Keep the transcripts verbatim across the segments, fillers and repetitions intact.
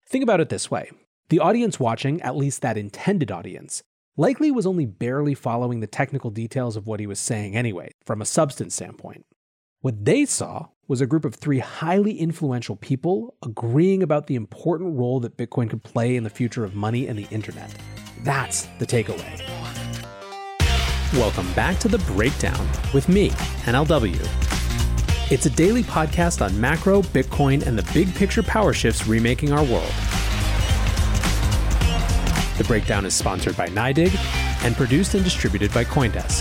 Think about it this way. The audience watching, at least that intended audience, likely was only barely following the technical details of what he was saying anyway, from a substance standpoint. What they saw was a group of three highly influential people agreeing about the important role that Bitcoin could play in the future of money and the internet. That's the takeaway. Welcome back to The Breakdown with me, N L W. It's a daily podcast on macro, Bitcoin, and the big picture power shifts remaking our world. The Breakdown is sponsored by NYDIG and produced and distributed by CoinDesk.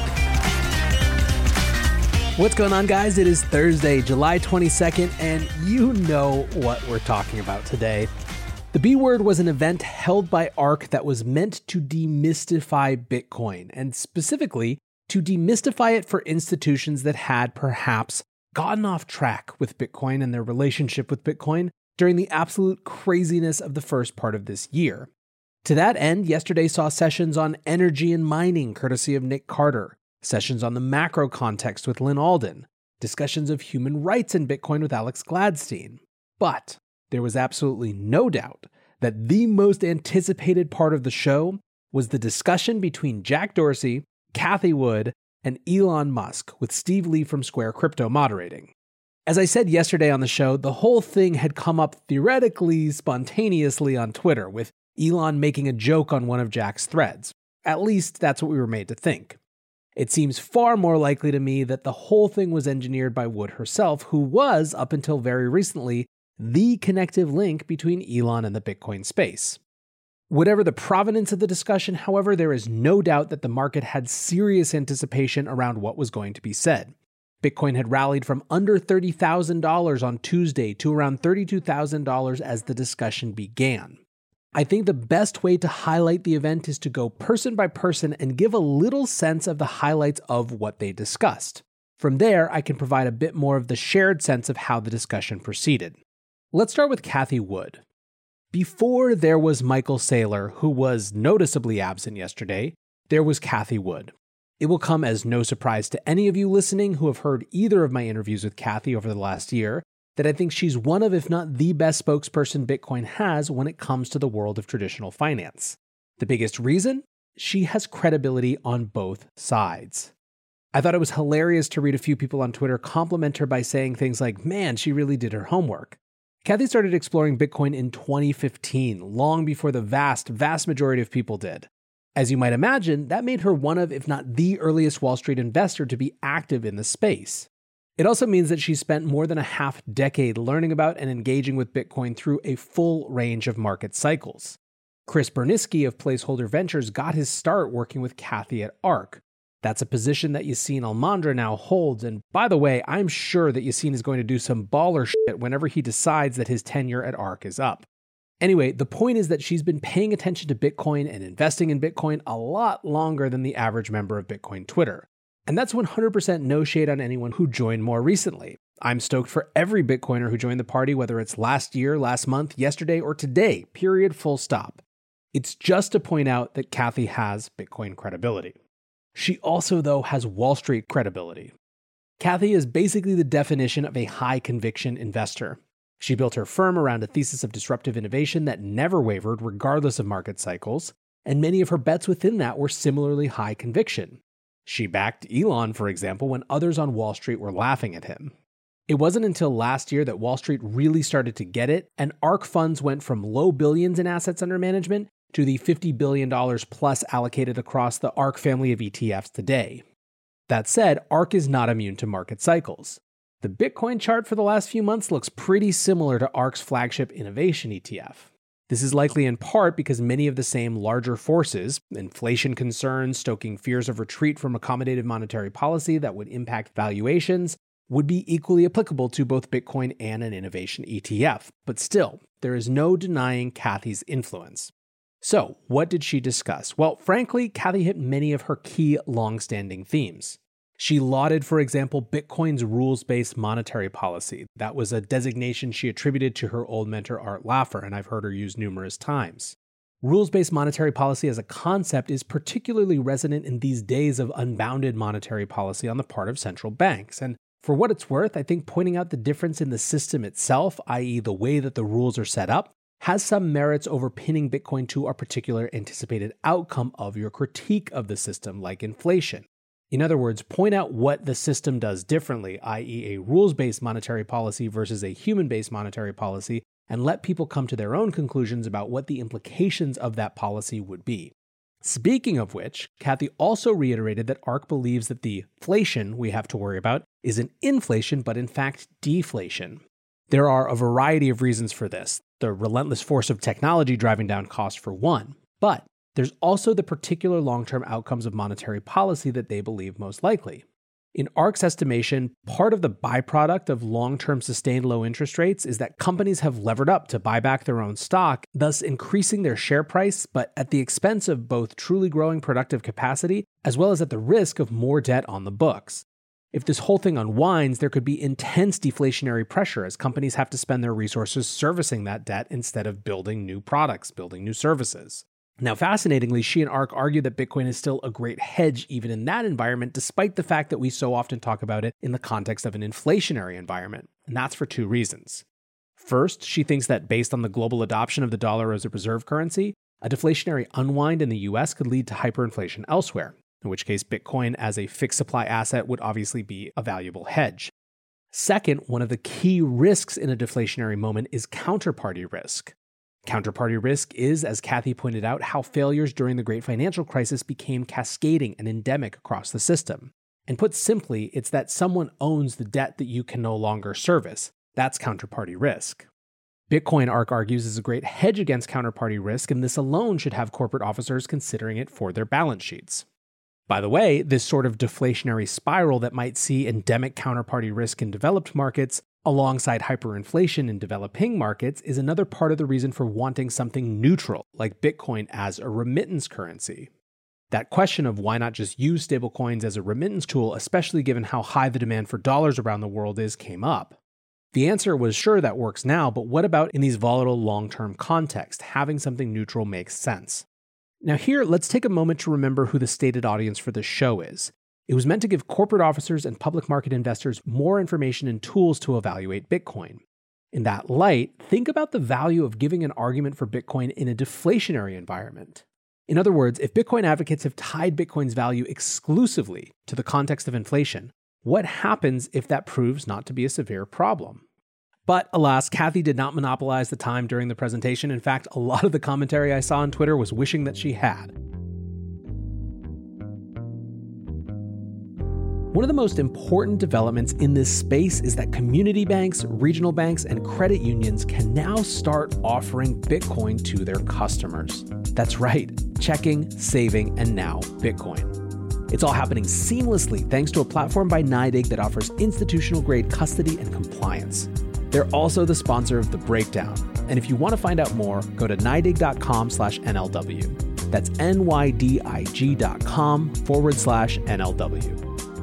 What's going on, guys? It is Thursday, July twenty-second, and you know what we're talking about today. The B Word was an event held by ARK that was meant to demystify Bitcoin, and specifically to demystify it for institutions that had perhaps gotten off track with Bitcoin and their relationship with Bitcoin during the absolute craziness of the first part of this year. To that end, yesterday saw sessions on energy and mining courtesy of Nick Carter, sessions on the macro context with Lyn Alden, discussions of human rights in Bitcoin with Alex Gladstein. But there was absolutely no doubt that the most anticipated part of the show was the discussion between Jack Dorsey, Cathie Wood, and Elon Musk, with Steve Lee from Square Crypto moderating. As I said yesterday on the show, the whole thing had come up theoretically spontaneously on Twitter, with Elon making a joke on one of Jack's threads. At least that's what we were made to think. It seems far more likely to me that the whole thing was engineered by Wood herself, who was, up until very recently, the connective link between Elon and the Bitcoin space. Whatever the provenance of the discussion, however, there is no doubt that the market had serious anticipation around what was going to be said. Bitcoin had rallied from under thirty thousand dollars on Tuesday to around thirty-two thousand dollars as the discussion began. I think the best way to highlight the event is to go person by person and give a little sense of the highlights of what they discussed. From there, I can provide a bit more of the shared sense of how the discussion proceeded. Let's start with Cathie Wood. Before there was Michael Saylor, who was noticeably absent yesterday, there was Cathie Wood. It will come as no surprise to any of you listening who have heard either of my interviews with Cathie over the last year that I think she's one of, if not the best spokesperson Bitcoin has when it comes to the world of traditional finance. The biggest reason? She has credibility on both sides. I thought it was hilarious to read a few people on Twitter compliment her by saying things like, man, she really did her homework. Cathie started exploring Bitcoin in twenty fifteen, long before the vast, vast majority of people did. As you might imagine, that made her one of, if not the earliest Wall Street investor to be active in the space. It also means that she spent more than a half decade learning about and engaging with Bitcoin through a full range of market cycles. Chris Burniske of Placeholder Ventures got his start working with Cathie at ARK. That's a position that Yassine Almondra now holds, and by the way, I'm sure that Yassine is going to do some baller shit whenever he decides that his tenure at ARK is up. Anyway, the point is that she's been paying attention to Bitcoin and investing in Bitcoin a lot longer than the average member of Bitcoin Twitter. And that's one hundred percent no shade on anyone who joined more recently. I'm stoked for every Bitcoiner who joined the party, whether it's last year, last month, yesterday, or today, period, full stop. It's just to point out that Cathie has Bitcoin credibility. She also, though, has Wall Street credibility. Cathie is basically the definition of a high-conviction investor. She built her firm around a thesis of disruptive innovation that never wavered regardless of market cycles, and many of her bets within that were similarly high conviction. She backed Elon, for example, when others on Wall Street were laughing at him. It wasn't until last year that Wall Street really started to get it, and ARK funds went from low billions in assets under management to the fifty billion dollars plus allocated across the ARK family of E T Fs today. That said, ARK is not immune to market cycles. The Bitcoin chart for the last few months looks pretty similar to ARK's flagship Innovation E T F. This is likely in part because many of the same larger forces, inflation concerns, stoking fears of retreat from accommodative monetary policy that would impact valuations, would be equally applicable to both Bitcoin and an innovation E T F. But still, there is no denying Cathie's influence. So, what did she discuss? Well, frankly, Cathie hit many of her key long-standing themes. She lauded, for example, Bitcoin's rules-based monetary policy. That was a designation she attributed to her old mentor Art Laffer, and I've heard her use numerous times. Rules-based monetary policy as a concept is particularly resonant in these days of unbounded monetary policy on the part of central banks. And for what it's worth, I think pointing out the difference in the system itself, that is the way that the rules are set up, has some merits over pinning Bitcoin to a particular anticipated outcome of your critique of the system, like inflation. In other words, point out what the system does differently, that is a rules-based monetary policy versus a human-based monetary policy, and let people come to their own conclusions about what the implications of that policy would be. Speaking of which, Cathie also reiterated that ARK believes that the inflation we have to worry about isn't inflation, but in fact deflation. There are a variety of reasons for this, the relentless force of technology driving down costs for one, but there's also the particular long-term outcomes of monetary policy that they believe most likely. In ARK's estimation, part of the byproduct of long-term sustained low interest rates is that companies have levered up to buy back their own stock, thus increasing their share price, but at the expense of both truly growing productive capacity, as well as at the risk of more debt on the books. If this whole thing unwinds, there could be intense deflationary pressure as companies have to spend their resources servicing that debt instead of building new products, building new services. Now, fascinatingly, she and ARK argue that Bitcoin is still a great hedge even in that environment, despite the fact that we so often talk about it in the context of an inflationary environment. And that's for two reasons. First, she thinks that based on the global adoption of the dollar as a reserve currency, a deflationary unwind in the U S could lead to hyperinflation elsewhere, in which case Bitcoin as a fixed supply asset would obviously be a valuable hedge. Second, one of the key risks in a deflationary moment is counterparty risk. Counterparty risk is, as Cathie pointed out, how failures during the Great Financial Crisis became cascading and endemic across the system. And put simply, it's that someone owns the debt that you can no longer service. That's counterparty risk. Bitcoin, ARK argues, is a great hedge against counterparty risk, and this alone should have corporate officers considering it for their balance sheets. By the way, this sort of deflationary spiral that might see endemic counterparty risk in developed markets alongside hyperinflation in developing markets is another part of the reason for wanting something neutral, like Bitcoin as a remittance currency. That question of why not just use stablecoins as a remittance tool, especially given how high the demand for dollars around the world is, came up. The answer was sure that works now, but what about in these volatile long-term contexts? Having something neutral makes sense. Now here, let's take a moment to remember who the stated audience for this show is. It was meant to give corporate officers and public market investors more information and tools to evaluate Bitcoin. In that light, think about the value of giving an argument for Bitcoin in a deflationary environment. In other words, if Bitcoin advocates have tied Bitcoin's value exclusively to the context of inflation, what happens if that proves not to be a severe problem? But alas, Cathie did not monopolize the time during the presentation. In fact, a lot of the commentary I saw on Twitter was wishing that she had. One of the most important developments in this space is that community banks, regional banks, and credit unions can now start offering Bitcoin to their customers. That's right, checking, saving, and now Bitcoin. It's all happening seamlessly thanks to a platform by NYDIG that offers institutional-grade custody and compliance. They're also the sponsor of The Breakdown. And if you want to find out more, go to nydig.com slash NLW. That's N-Y-D-I-G dot com forward slash NLW.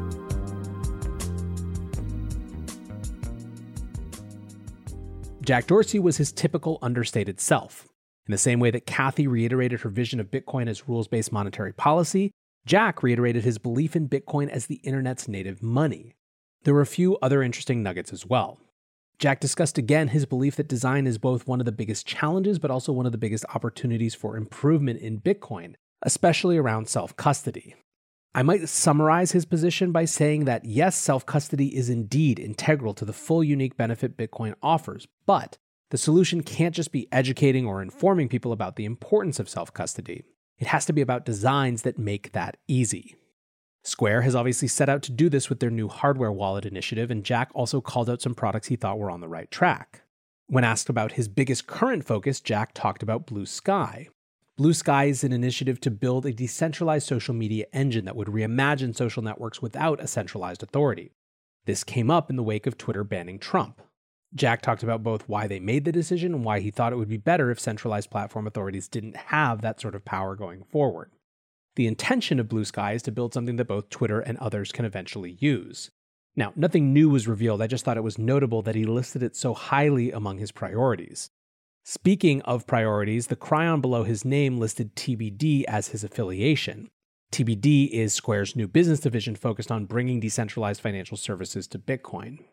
Jack Dorsey was his typical understated self. In the same way that Cathie reiterated her vision of Bitcoin as rules-based monetary policy, Jack reiterated his belief in Bitcoin as the internet's native money. There were a few other interesting nuggets as well. Jack discussed again his belief that design is both one of the biggest challenges but also one of the biggest opportunities for improvement in Bitcoin, especially around self-custody. I might summarize his position by saying that yes, self-custody is indeed integral to the full unique benefit Bitcoin offers, but the solution can't just be educating or informing people about the importance of self-custody. It has to be about designs that make that easy. Square has obviously set out to do this with their new hardware wallet initiative, and Jack also called out some products he thought were on the right track. When asked about his biggest current focus, Jack talked about Blue Sky. Blue Sky is an initiative to build a decentralized social media engine that would reimagine social networks without a centralized authority. This came up in the wake of Twitter banning Trump. Jack talked about both why they made the decision and why he thought it would be better if centralized platform authorities didn't have that sort of power going forward. The intention of Blue Sky is to build something that both Twitter and others can eventually use. Now, nothing new was revealed. I just thought it was notable that he listed it so highly among his priorities. Speaking of priorities, the cryon below his name listed T B D as his affiliation. T B D is Square's new business division focused on bringing decentralized financial services to Bitcoin.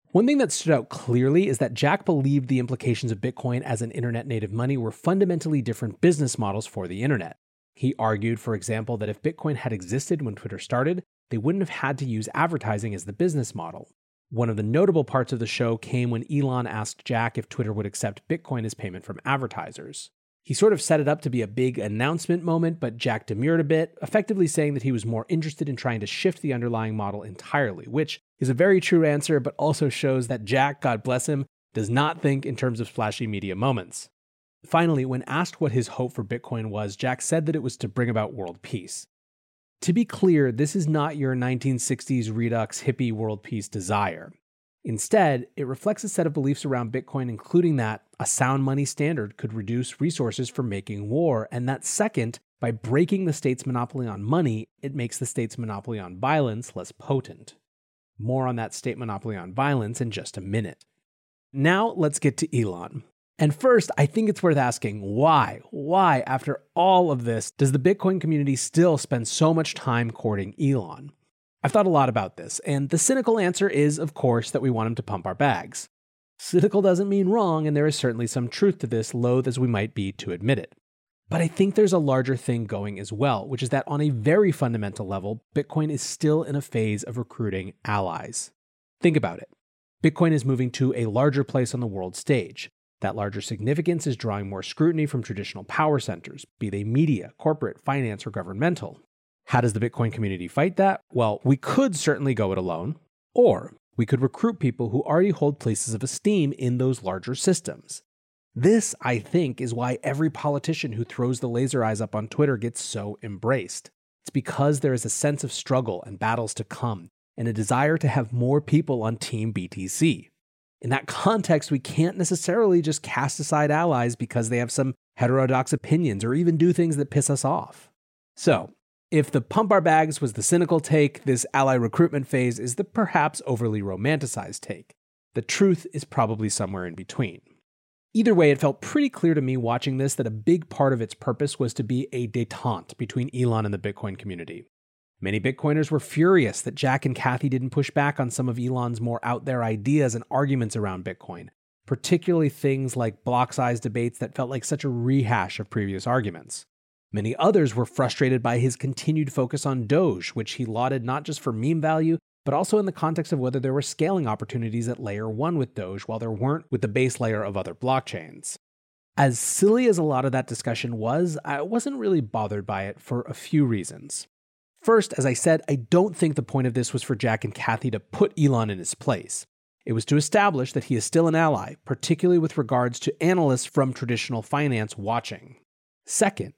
One thing that stood out clearly is that Jack believed the implications of Bitcoin as an internet-native money were fundamentally different business models for the internet. He argued, for example, that if Bitcoin had existed when Twitter started, they wouldn't have had to use advertising as the business model. One of the notable parts of the show came when Elon asked Jack if Twitter would accept Bitcoin as payment from advertisers. He sort of set it up to be a big announcement moment, but Jack demurred a bit, effectively saying that he was more interested in trying to shift the underlying model entirely, which is a very true answer, but also shows that Jack, God bless him, does not think in terms of splashy media moments. Finally, when asked what his hope for Bitcoin was, Jack said that it was to bring about world peace. To be clear, this is not your nineteen sixties Redux hippie world peace desire. Instead, it reflects a set of beliefs around Bitcoin, including that a sound money standard could reduce resources for making war, and that second, by breaking the state's monopoly on money, it makes the state's monopoly on violence less potent. More on that state monopoly on violence in just a minute. Now, let's get to Elon. And first, I think it's worth asking why? Why, after all of this, does the Bitcoin community still spend so much time courting Elon? I've thought a lot about this, and the cynical answer is, of course, that we want him to pump our bags. Cynical doesn't mean wrong, and there is certainly some truth to this, loath as we might be to admit it. But I think there's a larger thing going as well, which is that on a very fundamental level, Bitcoin is still in a phase of recruiting allies. Think about it. Bitcoin is moving to a larger place on the world stage. That larger significance is drawing more scrutiny from traditional power centers, be they media, corporate, finance, or governmental. How does the Bitcoin community fight that? Well, we could certainly go it alone, or we could recruit people who already hold places of esteem in those larger systems. This, I think, is why every politician who throws the laser eyes up on Twitter gets so embraced. It's because there is a sense of struggle and battles to come, and a desire to have more people on Team B T C. In that context, we can't necessarily just cast aside allies because they have some heterodox opinions or even do things that piss us off. So, if the pump our bags was the cynical take, this ally recruitment phase is the perhaps overly romanticized take. The truth is probably somewhere in between. Either way, it felt pretty clear to me watching this that a big part of its purpose was to be a détente between Elon and the Bitcoin community. Many Bitcoiners were furious that Jack and Cathie didn't push back on some of Elon's more out there ideas and arguments around Bitcoin, particularly things like block size debates that felt like such a rehash of previous arguments. Many others were frustrated by his continued focus on Doge, which he lauded not just for meme value, but also in the context of whether there were scaling opportunities at layer one with Doge while there weren't with the base layer of other blockchains. As silly as a lot of that discussion was, I wasn't really bothered by it for a few reasons. First, as I said, I don't think the point of this was for Jack and Cathie to put Elon in his place. It was to establish that he is still an ally, particularly with regards to analysts from traditional finance watching. Second,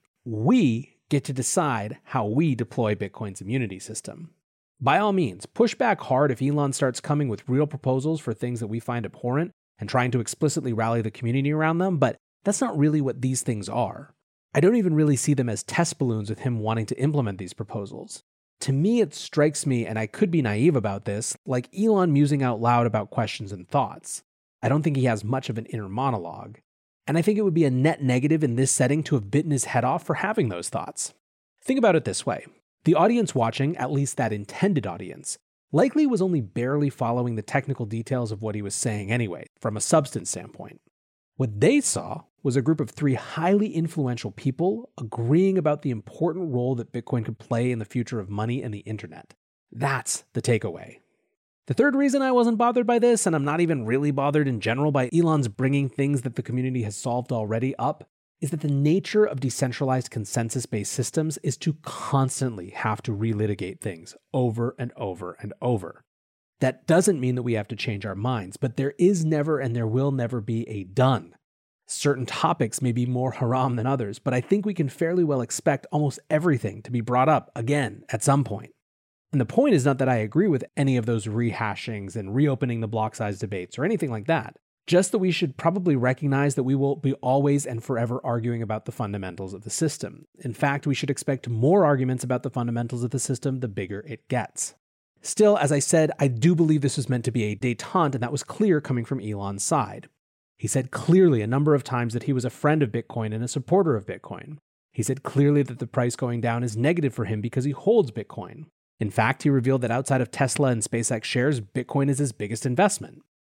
we get to decide how we deploy Bitcoin's immunity system. By all means, push back hard if Elon starts coming with real proposals for things that we find abhorrent and trying to explicitly rally the community around them, but that's not really what these things are. I don't even really see them as test balloons with him wanting to implement these proposals. To me, it strikes me, and I could be naive about this, like Elon musing out loud about questions and thoughts. I don't think he has much of an inner monologue. And I think it would be a net negative in this setting to have bitten his head off for having those thoughts. Think about it this way. The audience watching, at least that intended audience, likely was only barely following the technical details of what he was saying anyway, from a substance standpoint. What they saw was a group of three highly influential people agreeing about the important role that Bitcoin could play in the future of money and the internet. That's the takeaway. The third reason I wasn't bothered by this, and I'm not even really bothered in general by Elon's bringing things that the community has solved already up, is that the nature of decentralized consensus-based systems is to constantly have to relitigate things over and over and over. That doesn't mean that we have to change our minds, but there is never and there will never be a done. Certain topics may be more haram than others, but I think we can fairly well expect almost everything to be brought up again at some point. And the point is not that I agree with any of those rehashings and reopening the block size debates or anything like that. Just that we should probably recognize that we will be always and forever arguing about the fundamentals of the system. In fact, we should expect more arguments about the fundamentals of the system the bigger it gets. Still, as I said, I do believe this was meant to be a détente, and that was clear coming from Elon's side. He said clearly a number of times that he was a friend of Bitcoin and a supporter of Bitcoin. He said clearly that the price going down is negative for him because he holds Bitcoin. In fact, he revealed that outside of Tesla and SpaceX shares, Bitcoin is his biggest investment.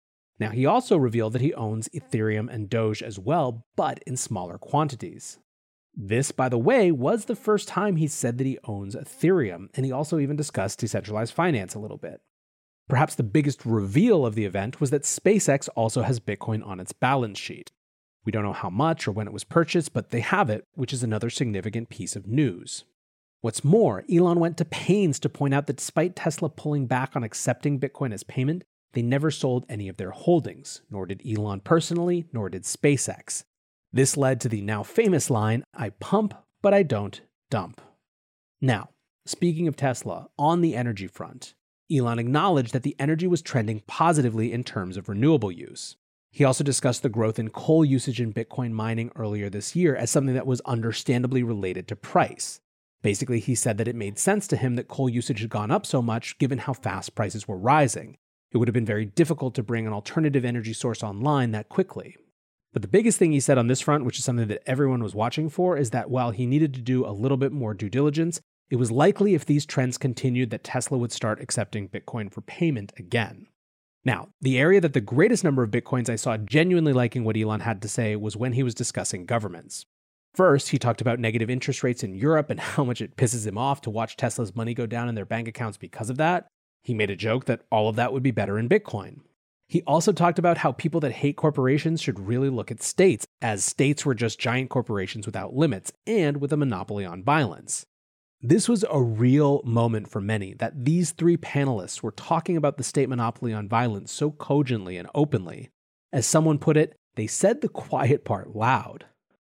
Now, he also revealed that he owns Ethereum and Doge as well, but in smaller quantities. This, by the way, was the first time he said that he owns Ethereum, and he also even discussed decentralized finance a little bit. Perhaps the biggest reveal of the event was that SpaceX also has Bitcoin on its balance sheet. We don't know how much or when it was purchased, but they have it, which is another significant piece of news. What's more, Elon went to pains to point out that despite Tesla pulling back on accepting Bitcoin as payment, they never sold any of their holdings, nor did Elon personally, nor did SpaceX. This led to the now famous line, "I pump, but I don't dump." Now, speaking of Tesla, on the energy front, Elon acknowledged that the energy was trending positively in terms of renewable use. He also discussed the growth in coal usage in Bitcoin mining earlier this year as something that was understandably related to price. Basically, he said that it made sense to him that coal usage had gone up so much given how fast prices were rising. It would have been very difficult to bring an alternative energy source online that quickly. But the biggest thing he said on this front, which is something that everyone was watching for, is that while he needed to do a little bit more due diligence, it was likely if these trends continued that Tesla would start accepting Bitcoin for payment again. Now, the area that the greatest number of Bitcoins I saw genuinely liking what Elon had to say was when he was discussing governments. First, he talked about negative interest rates in Europe and how much it pisses him off to watch Tesla's money go down in their bank accounts because of that. He made a joke that all of that would be better in Bitcoin. He also talked about how people that hate corporations should really look at states, as states were just giant corporations without limits and with a monopoly on violence. This was a real moment for many, that these three panelists were talking about the state monopoly on violence so cogently and openly. As someone put it, they said the quiet part loud.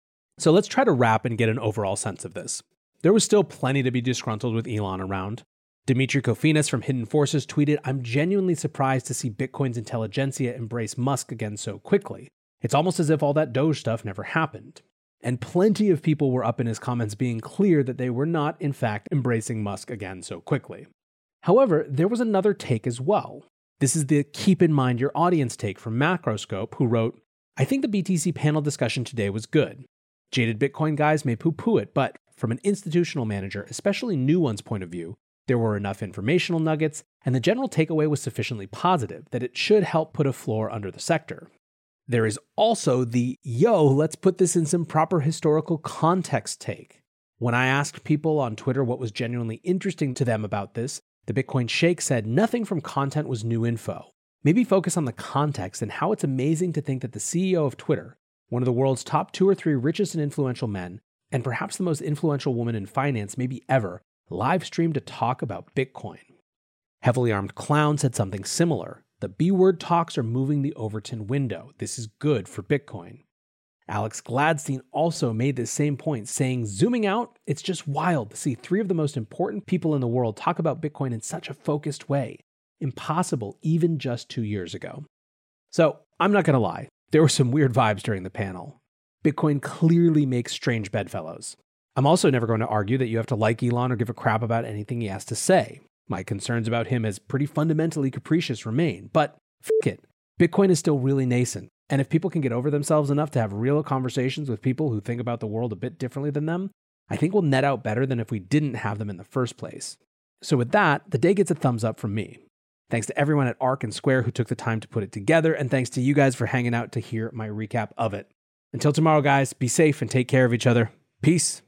So let's try to wrap and get an overall sense of this. There was still plenty to be disgruntled with Elon around. Dmitry Kofinas from Hidden Forces tweeted, "I'm genuinely surprised to see Bitcoin's intelligentsia embrace Musk again so quickly. It's almost as if all that Doge stuff never happened." And plenty of people were up in his comments being clear that they were not, in fact, embracing Musk again so quickly. However, there was another take as well. This is the keep in mind your audience take from Macroscope, who wrote, "I think the B T C panel discussion today was good. Jaded Bitcoin guys may poo-poo it, but from an institutional manager, especially new one's point of view, there were enough informational nuggets, and the general takeaway was sufficiently positive that it should help put a floor under the sector." There is also the, yo, let's put this in some proper historical context take. When I asked people on Twitter what was genuinely interesting to them about this, the Bitcoin Sheikh said nothing from content was new info. Maybe focus on the context and how it's amazing to think that the C E O of Twitter, one of the world's top two or three richest and influential men, and perhaps the most influential woman in finance maybe ever, live streamed to talk about Bitcoin. Heavily Armed Clown said something similar. The B-word talks are moving the Overton window. This is good for Bitcoin. Alex Gladstein also made this same point, saying, zooming out, it's just wild to see three of the most important people in the world talk about Bitcoin in such a focused way. Impossible even just two years ago. So, I'm not going to lie. There were some weird vibes during the panel. Bitcoin clearly makes strange bedfellows. I'm also never going to argue that you have to like Elon or give a crap about anything he has to say. My concerns about him as pretty fundamentally capricious remain, but f*** it. Bitcoin is still really nascent, and if people can get over themselves enough to have real conversations with people who think about the world a bit differently than them, I think we'll net out better than if we didn't have them in the first place. So with that, the day gets a thumbs up from me. Thanks to everyone at Ark and Square who took the time to put it together, and thanks to you guys for hanging out to hear my recap of it. Until tomorrow, guys, be safe and take care of each other. Peace.